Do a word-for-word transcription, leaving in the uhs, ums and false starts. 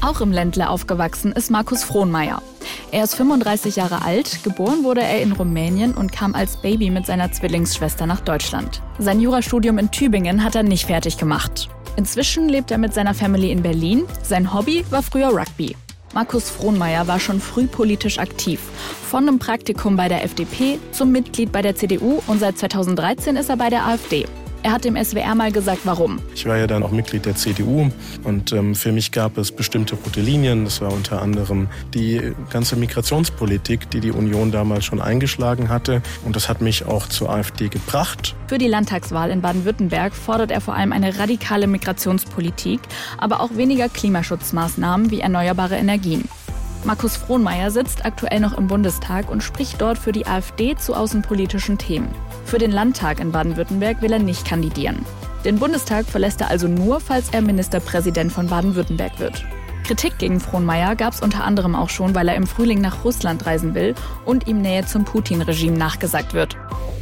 Auch im Ländle aufgewachsen ist Markus Frohnmayer. Er ist fünfunddreißig Jahre alt, geboren wurde er in Rumänien und kam als Baby mit seiner Zwillingsschwester nach Deutschland. Sein Jurastudium in Tübingen hat er nicht fertig gemacht. Inzwischen lebt er mit seiner Family in Berlin. Sein Hobby war früher Rugby. Markus Frohnmayer war schon früh politisch aktiv. Von einem Praktikum bei der F D P zum Mitglied bei der C D U und seit zweitausenddreizehn ist er bei der AfD. Er hat dem S W R mal gesagt, warum. Ich war ja dann auch Mitglied der C D U und ähm, für mich gab es bestimmte rote Linien. Das war unter anderem die ganze Migrationspolitik, die die Union damals schon eingeschlagen hatte. Und das hat mich auch zur AfD gebracht. Für die Landtagswahl in Baden-Württemberg fordert er vor allem eine radikale Migrationspolitik, aber auch weniger Klimaschutzmaßnahmen wie erneuerbare Energien. Markus Frohnmayer sitzt aktuell noch im Bundestag und spricht dort für die AfD zu außenpolitischen Themen. Für den Landtag in Baden-Württemberg will er nicht kandidieren. Den Bundestag verlässt er also nur, falls er Ministerpräsident von Baden-Württemberg wird. Kritik gegen Frohnmayer gab es unter anderem auch schon, weil er im Frühling nach Russland reisen will und ihm Nähe zum Putin-Regime nachgesagt wird.